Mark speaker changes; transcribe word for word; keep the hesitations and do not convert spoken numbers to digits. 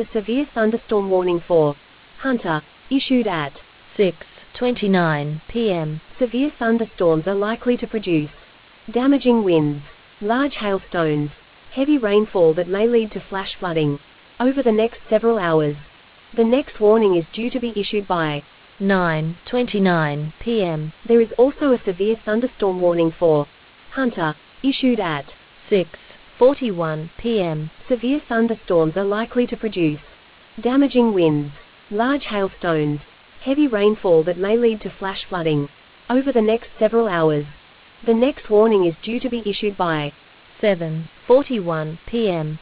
Speaker 1: a severe thunderstorm warning for Hunter, issued at
Speaker 2: six twenty-nine p m
Speaker 1: Severe thunderstorms are likely to produce damaging winds, large hailstones, heavy rainfall that may lead to flash flooding over the next several hours. The next warning is due to be issued by
Speaker 2: nine twenty-nine p m
Speaker 1: There is also a severe thunderstorm warning for Hunter, issued at
Speaker 2: six forty-one p m
Speaker 1: Severe thunderstorms are likely to produce damaging winds, large hailstones, heavy rainfall that may lead to flash flooding over the next several hours. The next warning is due to be issued by
Speaker 2: seven forty-one p m